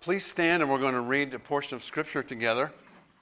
Please stand and we're going to read a portion of Scripture together.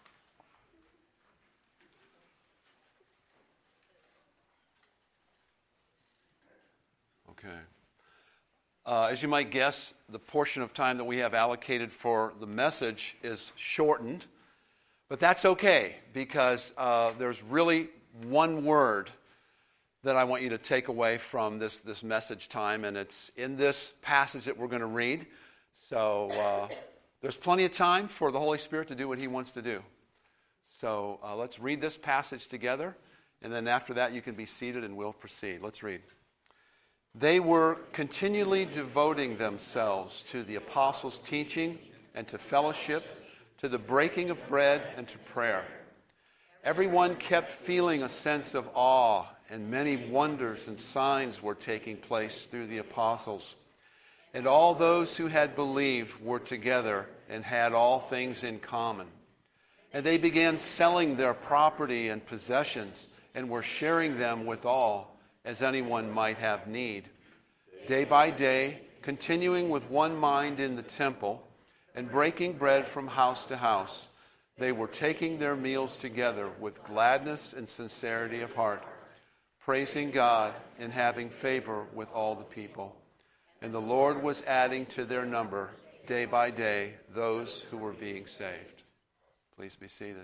Okay. As you might guess, the portion of time that we have allocated for the message is shortened. But that's okay, because there's really one word that I want you to take away from this message time, and it's in this passage that we're going to read. So there's plenty of time for the Holy Spirit to do what He wants to do. So let's read this passage together, and then after that you can be seated and we'll proceed. Let's read. They were continually devoting themselves to the apostles' teaching and to fellowship, to the breaking of bread and to prayer. Everyone kept feeling a sense of awe, and many wonders and signs were taking place through the apostles. And all those who had believed were together and had all things in common. And they began selling their property and possessions and were sharing them with all, as anyone might have need. Day by day, continuing with one mind in the temple and breaking bread from house to house, they were taking their meals together with gladness and sincerity of heart, praising God and having favor with all the people. And the Lord was adding to their number, day by day, those who were being saved. Please be seated.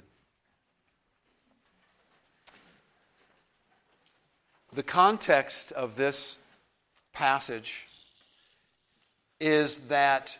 The context of this passage is that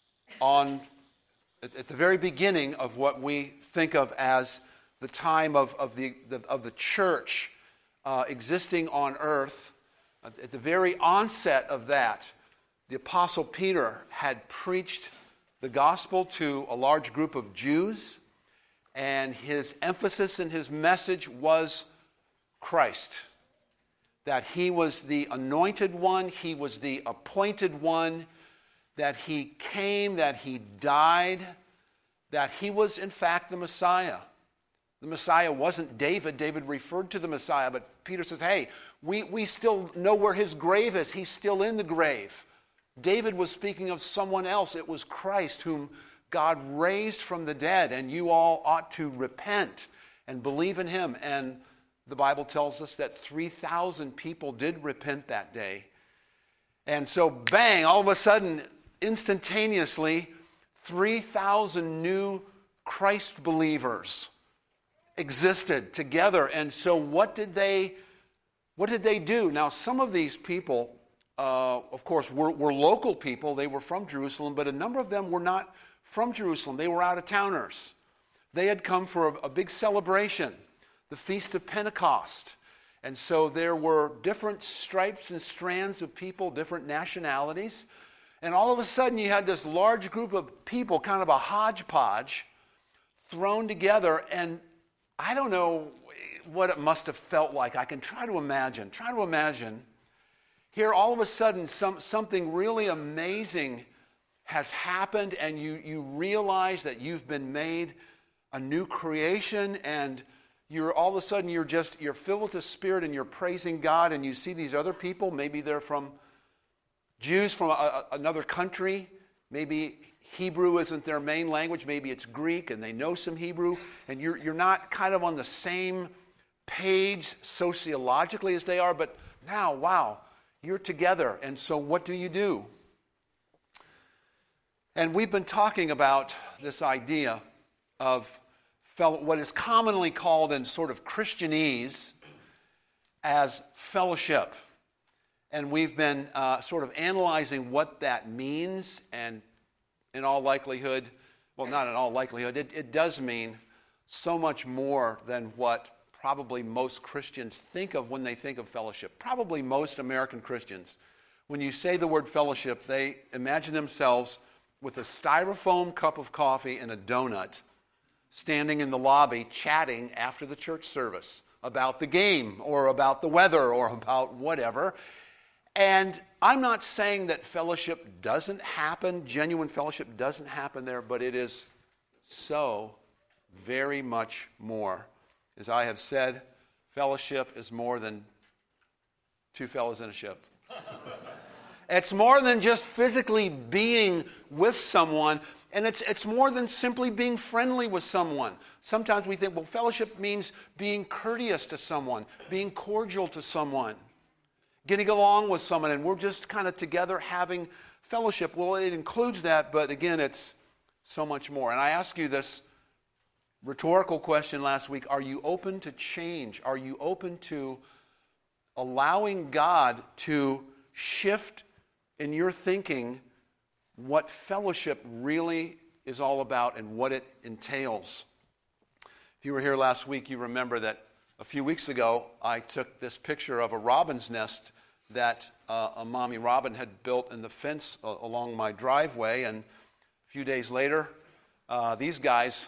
at the very beginning of what we think of as the time of the church existing on earth, at the very onset of that, the Apostle Peter had preached the gospel to a large group of Jews, and his emphasis in his message was Christ. That he was the anointed one, he was the appointed one, that he came, that he died, that he was in fact the Messiah. The Messiah wasn't David. David referred to the Messiah, but Peter says, hey, we still know where his grave is. He's still in the grave. David was speaking of someone else. It was Christ whom God raised from the dead, and you all ought to repent and believe in him. And the Bible tells us that 3,000 people did repent that day. And so, bang, all of a sudden, instantaneously, 3,000 new Christ believers existed together. And so what did they do? Now, some of these people, of course, were local people. They were from Jerusalem, but a number of them were not from Jerusalem. They were out-of-towners. They had come for a big celebration, the Feast of Pentecost. And so there were different stripes and strands of people, different nationalities. And all of a sudden you had this large group of people, kind of a hodgepodge, thrown together. And I don't know what it must have felt like. I can try to imagine. Here all of a sudden something really amazing has happened, and you realize that you've been made a new creation, and you're all of a sudden you're filled with the Spirit and you're praising God, and you see these other people. Maybe they're from Jews from another country. Maybe Hebrew isn't their main language. Maybe it's Greek and they know some Hebrew, and you're not kind of on the same page sociologically as they are, but now, wow, you're together. And so what do? And we've been talking about this idea of what is commonly called in sort of Christianese as fellowship. And we've been sort of analyzing what that means, and in all likelihood, well, not in all likelihood, it does mean so much more than what probably most Christians think of when they think of fellowship. Probably most American Christians, when you say the word fellowship, they imagine themselves with a styrofoam cup of coffee and a donut, standing in the lobby chatting after the church service about the game or about the weather or about whatever. And I'm not saying that fellowship doesn't happen, genuine fellowship doesn't happen there, but it is so very much more. As I have said, fellowship is more than two fellows in a ship. It's more than just physically being with someone. And it's more than simply being friendly with someone. Sometimes we think, well, fellowship means being courteous to someone, being cordial to someone, getting along with someone, and we're just kind of together having fellowship. Well, it includes that, but again, it's so much more. And I asked you this rhetorical question last week: are you open to change? Are you open to allowing God to shift in your thinking what fellowship really is all about and what it entails? If you were here last week, you remember that a few weeks ago I took this picture of a robin's nest that a mommy robin had built in the fence along my driveway, and a few days later these guys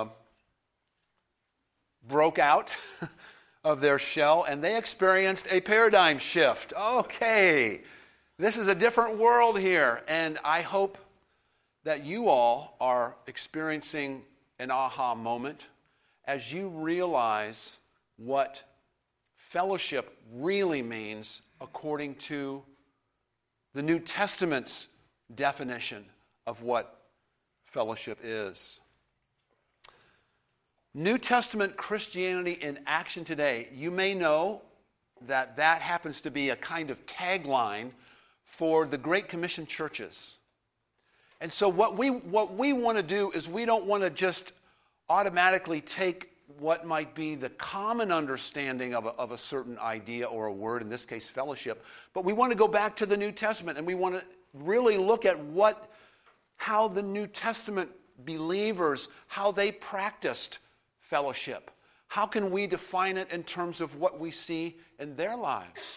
broke out of their shell and they experienced a paradigm shift. Okay, this is a different world here, and I hope that you all are experiencing an aha moment as you realize what fellowship really means according to the New Testament's definition of what fellowship is. New Testament Christianity in action today. You may know that happens to be a kind of tagline for the Great Commission churches. And so what we want to do is we don't want to just automatically take what might be the common understanding of a certain idea or a word, in this case fellowship, but we want to go back to the New Testament and we want to really look at how the New Testament believers, how they practiced fellowship. How can we define it in terms of what we see in their lives?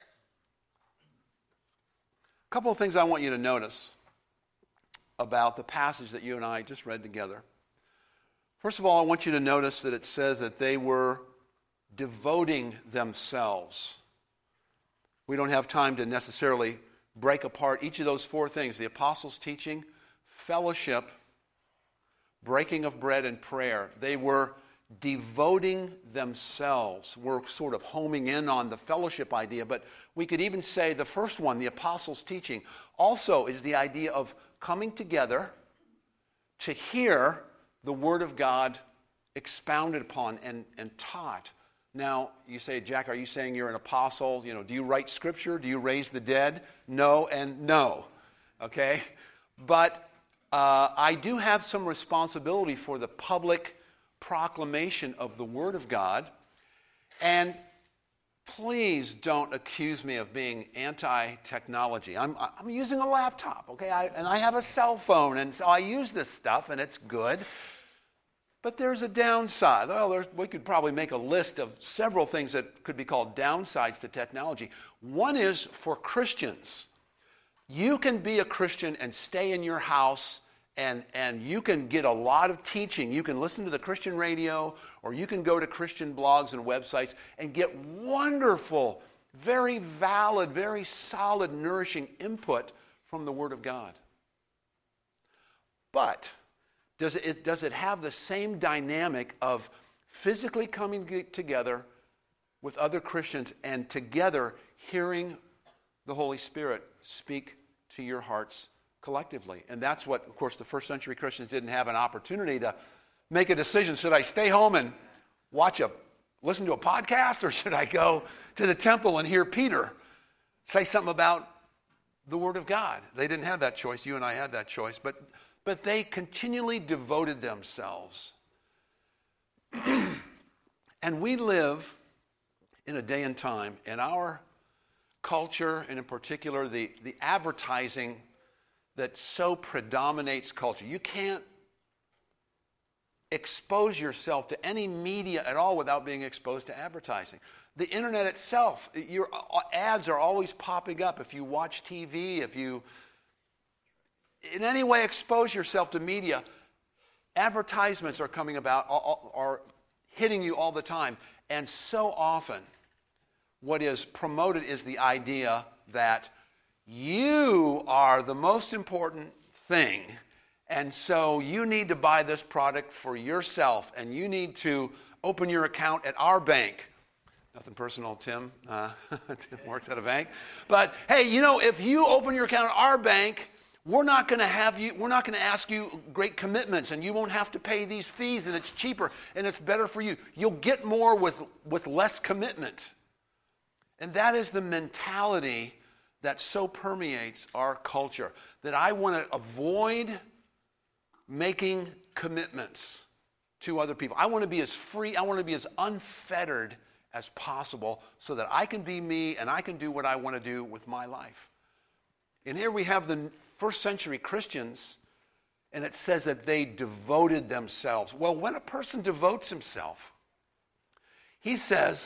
A couple of things I want you to notice about the passage that you and I just read together. First of all, I want you to notice that it says that they were devoting themselves. We don't have time to necessarily break apart each of those four things: the apostles' teaching, fellowship, breaking of bread, and prayer. They were devoting themselves. We're sort of homing in on the fellowship idea, but we could even say the first one, the apostles' teaching, also is the idea of coming together to hear the Word of God expounded upon and taught. Now, you say, Jack, are you saying you're an apostle? Do you write Scripture? Do you raise the dead? No and no. Okay? But I do have some responsibility for the public proclamation of the Word of God. And please don't accuse me of being anti-technology. I'm using a laptop, okay? And I have a cell phone, and so I use this stuff, and it's good. But there's a downside. Well, we could probably make a list of several things that could be called downsides to technology. One is for Christians. You can be a Christian and stay in your house, and you can get a lot of teaching. You can listen to the Christian radio, or you can go to Christian blogs and websites and get wonderful, very valid, very solid, nourishing input from the Word of God. But does it have the same dynamic of physically coming together with other Christians and together hearing the Holy Spirit speak to your hearts collectively? And that's what, of course, the first century Christians didn't have an opportunity to make a decision. Should I stay home and listen to a podcast, or should I go to the temple and hear Peter say something about the Word of God? They didn't have that choice. You and I had that choice. But they continually devoted themselves. And we live in a day and time, in our culture, and in particular the advertising that so predominates culture. You can't expose yourself to any media at all without being exposed to advertising. The internet itself, your ads are always popping up. If you watch TV, if you in any way expose yourself to media, advertisements are coming about, are hitting you all the time. And so often, what is promoted is the idea that you are the most important thing, and so you need to buy this product for yourself, and you need to open your account at our bank. Nothing personal, Tim. Tim works at a bank. But, hey, if you open your account at our bank, We're not going to ask you great commitments, and you won't have to pay these fees, and it's cheaper, and it's better for you. You'll get more with less commitment. And that is the mentality that so permeates our culture, that I want to avoid making commitments to other people. I want to be as free, I want to be as unfettered as possible so that I can be me and I can do what I want to do with my life. And here we have the first century Christians, and it says that they devoted themselves. Well, when a person devotes himself, he says,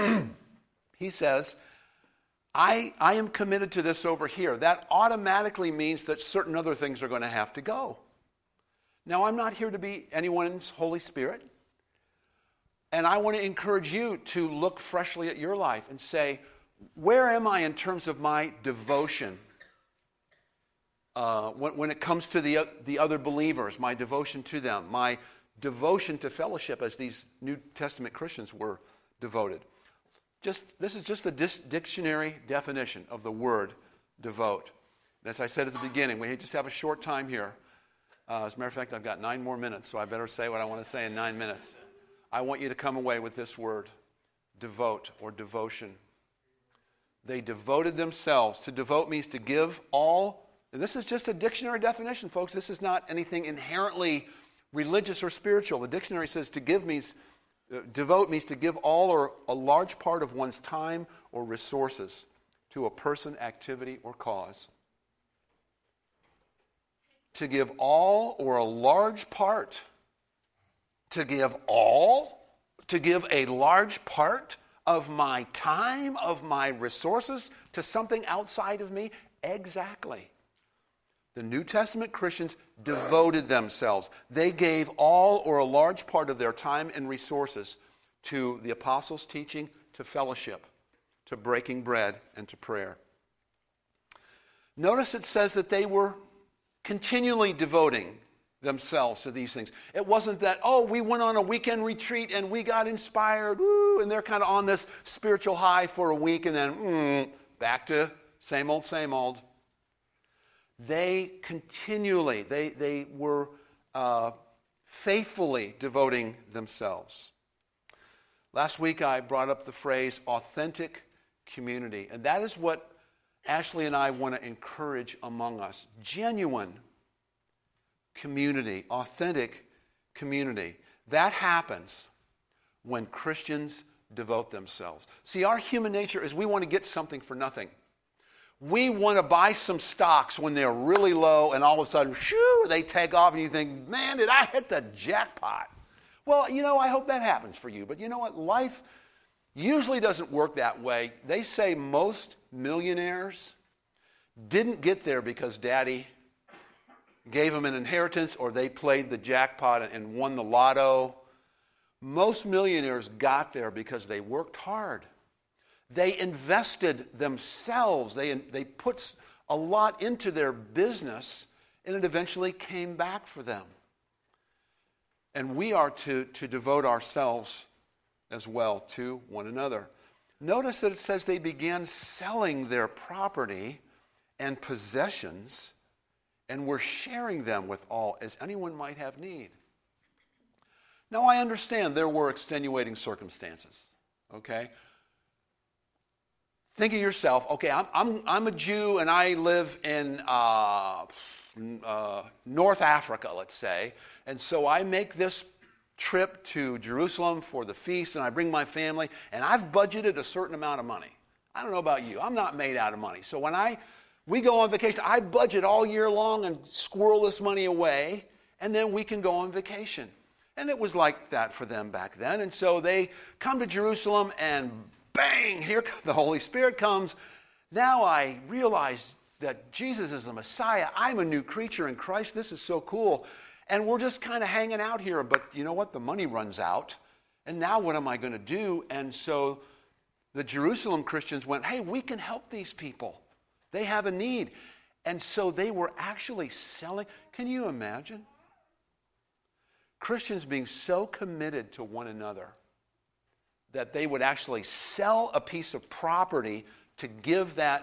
I am committed to this over here. That automatically means that certain other things are going to have to go. Now, I'm not here to be anyone's Holy Spirit, and I want to encourage you to look freshly at your life and say, where am I in terms of my devotion? When it comes to the other believers, my devotion to them, my devotion to fellowship as these New Testament Christians were devoted. This is just the dictionary definition of the word devote. And as I said at the beginning, we just have a short time here. As a matter of fact, I've got 9 more minutes, so I better say what I want to say in 9 minutes. I want you to come away with this word, devote or devotion. They devoted themselves. To devote means to give all. And this is just a dictionary definition, folks. This is not anything inherently religious or spiritual. The dictionary says to give means, devote means to give all or a large part of one's time or resources to a person, activity, or cause. To give all or a large part. To give a large part of my time, of my resources to something outside of me? Exactly. The New Testament Christians devoted themselves. They gave all or a large part of their time and resources to the apostles' teaching, to fellowship, to breaking bread, and to prayer. Notice it says that they were continually devoting themselves to these things. It wasn't that, we went on a weekend retreat and we got inspired, and they're kind of on this spiritual high for a week and then back to same old. They continually, they were faithfully devoting themselves. Last week I brought up the phrase authentic community, and that is what Ashley and I want to encourage among us. Genuine community, authentic community. That happens when Christians devote themselves. See, our human nature is we want to get something for nothing. We want to buy some stocks when they're really low, and all of a sudden, shoo, they take off, and you think, man, did I hit the jackpot? Well, I hope that happens for you. But you know what? Life usually doesn't work that way. They say most millionaires didn't get there because daddy gave them an inheritance or they played the jackpot and won the lotto. Most millionaires got there because they worked hard. They invested themselves. They put a lot into their business, and it eventually came back for them. And we are to devote ourselves as well to one another. Notice that it says they began selling their property and possessions and were sharing them with all as anyone might have need. Now, I understand there were extenuating circumstances, okay? Think of yourself, okay, I'm a Jew and I live in North Africa, let's say, and so I make this trip to Jerusalem for the feast and I bring my family and I've budgeted a certain amount of money. I don't know about you, I'm not made out of money. So when we go on vacation, I budget all year long and squirrel this money away and then we can go on vacation. And it was like that for them back then. And so they come to Jerusalem and bang, here the Holy Spirit comes. Now I realize that Jesus is the Messiah. I'm a new creature in Christ. This is so cool. And we're just kind of hanging out here. But you know what? The money runs out. And now what am I going to do? And so the Jerusalem Christians went, hey, we can help these people. They have a need. And so they were actually selling. Can you imagine? Christians being so committed to one another that they would actually sell a piece of property to give that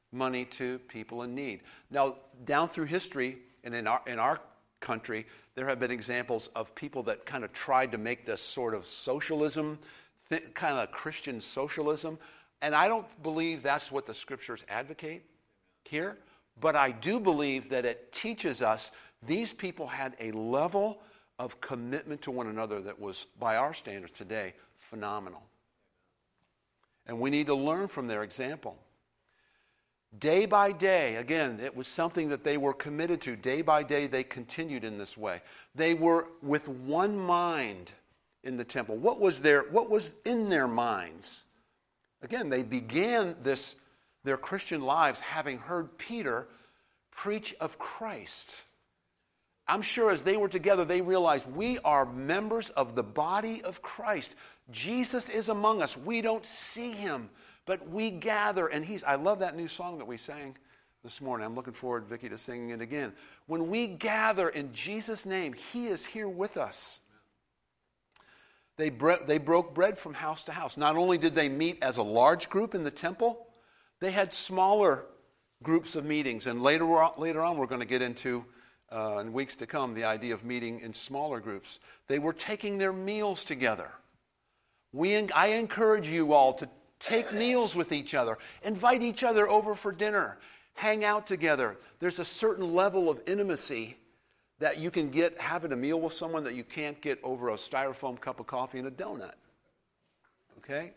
money to people in need. Now, down through history and in our country, there have been examples of people that kind of tried to make this sort of socialism, kind of Christian socialism. And I don't believe that's what the scriptures advocate here. But I do believe that it teaches us these people had a level of commitment to one another that was, by our standards today, phenomenal. And we need to learn from their example. Day by day, again, it was something that they were committed to. Day by day, they continued in this way. They were with one mind in the temple. What was in their minds? Again, they began their Christian lives having heard Peter preach of Christ. I'm sure as they were together, they realized we are members of the body of Christ. Jesus is among us. We don't see him, but we gather. And I love that new song that we sang this morning. I'm looking forward, Vicki, to singing it again. When we gather in Jesus' name, he is here with us. They broke bread from house to house. Not only did they meet as a large group in the temple, they had smaller groups of meetings. And later on we're going to get into, in weeks to come, the idea of meeting in smaller groups. They were taking their meals together. I encourage you all to take meals with each other. Invite each other over for dinner. Hang out together. There's a certain level of intimacy that you can get having a meal with someone that you can't get over a styrofoam cup of coffee and a donut. Okay?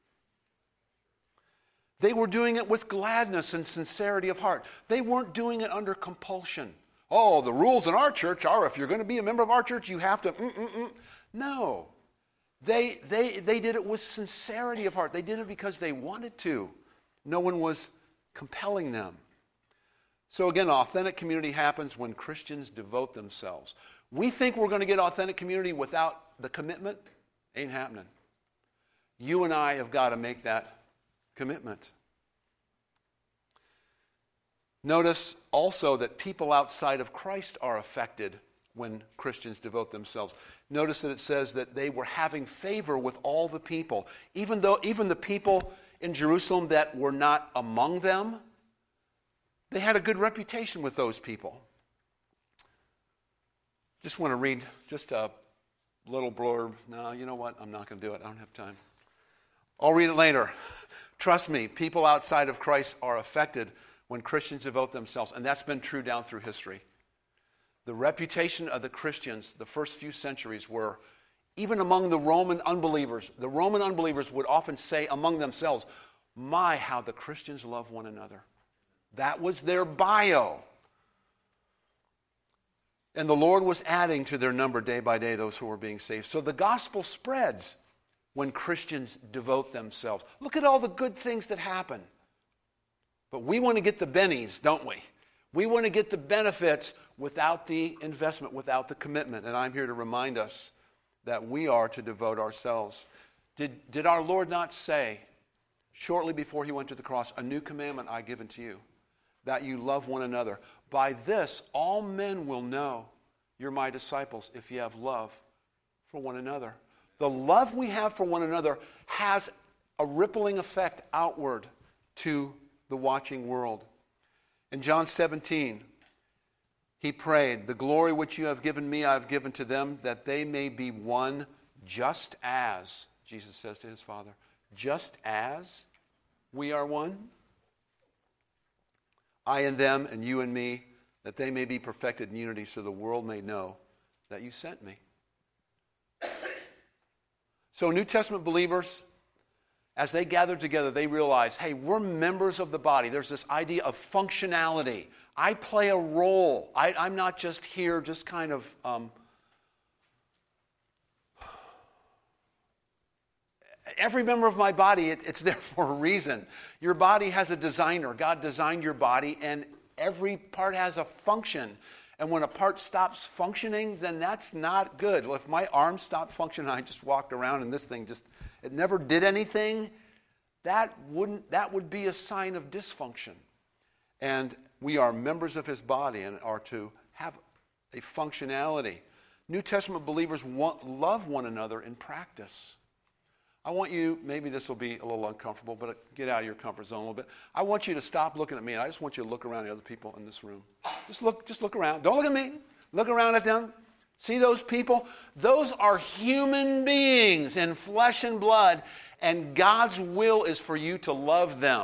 They were doing it with gladness and sincerity of heart. They weren't doing it under compulsion. Oh, the rules in our church are if you're going to be a member of our church, you have to... No. They did it with sincerity of heart. They did it because they wanted to. No one was compelling them. So again, authentic community happens when Christians devote themselves. We think we're going to get authentic community without the commitment. Ain't happening. You and I have got to make that commitment. Notice also that people outside of Christ are affected when Christians devote themselves. Notice that it says that they were having favor with all the people. Even the people in Jerusalem that were not among them, they had a good reputation with those people. Just want to read just a little blurb. No, you know what? I'm not going to do it. I don't have time. I'll read it later. Trust me, people outside of Christ are affected when Christians devote themselves, and that's been true down through history. The reputation of the Christians the first few centuries were, even among the Roman unbelievers would often say among themselves, my, how the Christians love one another. That was their bio. And the Lord was adding to their number day by day those who were being saved. So the gospel spreads when Christians devote themselves. Look at all the good things that happen. But we want to get the bennies, don't we? We want to get the benefits without the investment, without the commitment. And I'm here to remind us that we are to devote ourselves. Did our Lord not say, shortly before he went to the cross, a new commandment I give unto you, that you love one another. By this, all men will know you're my disciples if you have love for one another. The love we have for one another has a rippling effect outward to the watching world. In John 17, he prayed, the glory which you have given me, I have given to them, that they may be one just as, Jesus says to his Father, just as we are one. I and them and you and me, that they may be perfected in unity so the world may know that you sent me. So New Testament believers, as they gathered together, they realized, hey, we're members of the body. There's this idea of functionality. I play a role. I'm not just here just kind of... Every member of my body, it's there for a reason. Your body has a designer. God designed your body, and every part has a function. And when a part stops functioning, then that's not good. Well, if my arm stopped functioning, I just walked around and this thing it never did anything, that would be a sign of dysfunction. And we are members of his body and are to have a functionality. New Testament believers love one another in practice. I want you, maybe this will be a little uncomfortable, but get out of your comfort zone a little bit. I want you to stop looking at me, and I just want you to look around at other people in this room. Just look around. Don't look at me. Look around at them. See those people? Those are human beings in flesh and blood, and God's will is for you to love them.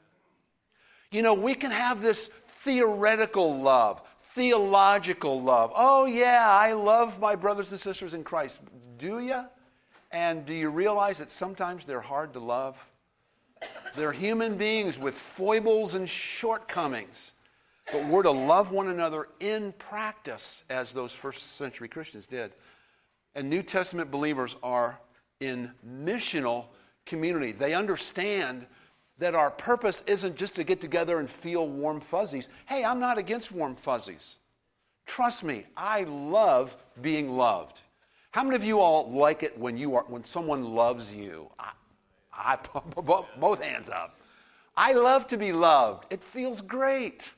You know, we can have this theoretical love, theological love. Oh, yeah, I love my brothers and sisters in Christ. Do you? And do you realize that sometimes they're hard to love? They're human beings with foibles and shortcomings. But we're to love one another in practice, as those first century Christians did. And New Testament believers are in missional community. They understand that our purpose isn't just to get together and feel warm fuzzies. Hey, I'm not against warm fuzzies. Trust me, I love being loved. How many of you all like it when someone loves you? I both hands up. I love to be loved. It feels great.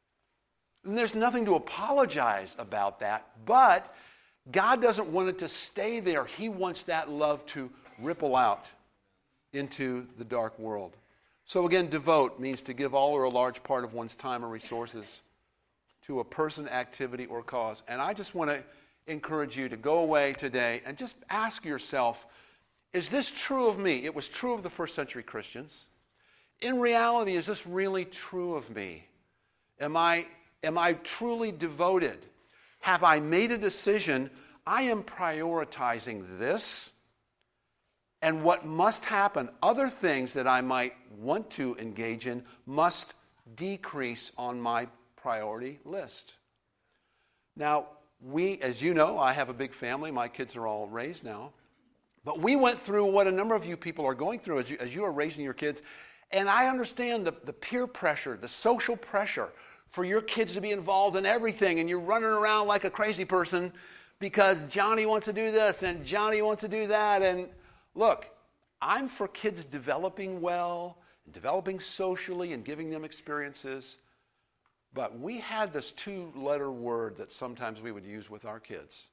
And there's nothing to apologize about that, but God doesn't want it to stay there. He wants that love to ripple out into the dark world. So again, devote means to give all or a large part of one's time or resources to a person, activity, or cause. And I just want to encourage you to go away today and just ask yourself, is this true of me? It was true of the first century Christians. In reality, is this really true of me? Am I truly devoted? Have I made a decision? I am prioritizing this, and what must happen, other things that I might want to engage in, must decrease on my priority list. Now, as you know, I have a big family. My kids are all raised now. But we went through what a number of you people are going through as you are raising your kids. And I understand the peer pressure, the social pressure for your kids to be involved in everything. And you're running around like a crazy person because Johnny wants to do this and Johnny wants to do that. And look, I'm for kids developing well, and developing socially and giving them experiences. But we had this 2-letter word that sometimes we would use with our kids.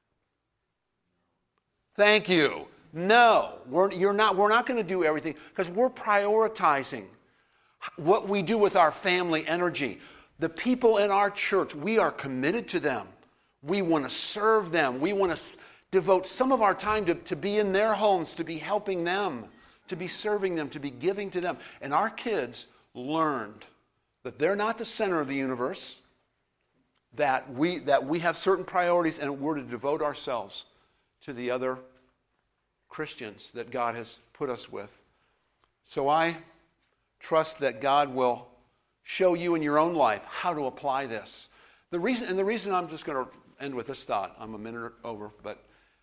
Thank you. No, we're not going to do everything because we're prioritizing what we do with our family energy. The people in our church, we are committed to them. We want to serve them. We want to devote some of our time to be in their homes, to be helping them, to be serving them, to be giving to them. And our kids learned that they're not the center of the universe, that we have certain priorities, and we're to devote ourselves to the other Christians that God has put us with. So I trust that God will show you in your own life how to apply this. The reason I'm just going to end with this thought, I'm a minute over, but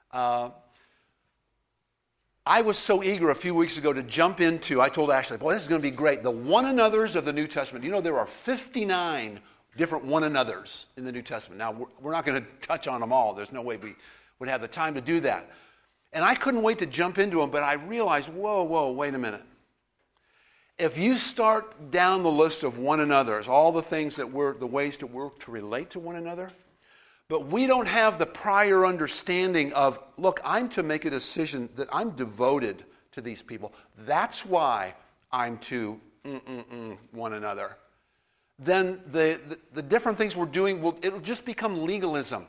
I was so eager a few weeks ago to jump into, I told Ashley, boy, this is going to be great, the one another's of the New Testament. You know, there are 59 different one another's in the New Testament. Now, we're not going to touch on them all. There's no way we would have the time to do that. And I couldn't wait to jump into them, but I realized, whoa, wait a minute. If you start down the list of one another's, all the things that the ways that we're to relate to one another, but we don't have the prior understanding of, look, I'm to make a decision that I'm devoted to these people. That's why I'm to one another. Then the different things we're doing, it'll just become legalism.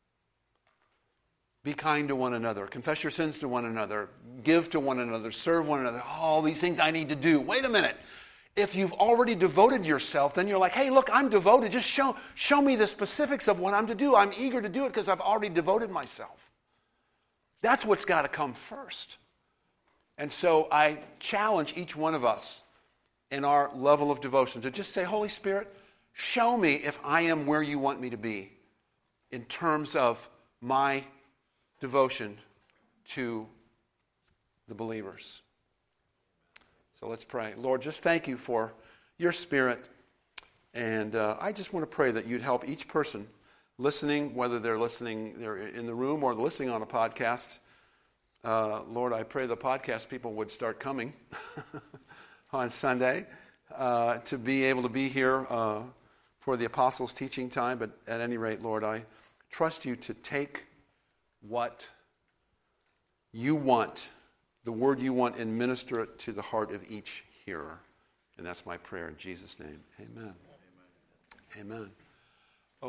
Be kind to one another. Confess your sins to one another. Give to one another. Serve one another. All these things I need to do. Wait a minute. If you've already devoted yourself, then you're like, hey, look, I'm devoted. Just show me the specifics of what I'm to do. I'm eager to do it because I've already devoted myself. That's what's got to come first. And so I challenge each one of us in our level of devotion to just say, Holy Spirit, show me if I am where you want me to be in terms of my devotion to the believers. So let's pray. Lord, just thank you for your Spirit. And I just want to pray that you'd help each person listening, whether they're in the room or listening on a podcast. Lord, I pray the podcast people would start coming on Sunday to be able to be here for the Apostles' teaching time. But at any rate, Lord, I trust you to take what you want the word you want and minister it to the heart of each hearer. And that's my prayer in Jesus' name. Amen. Amen.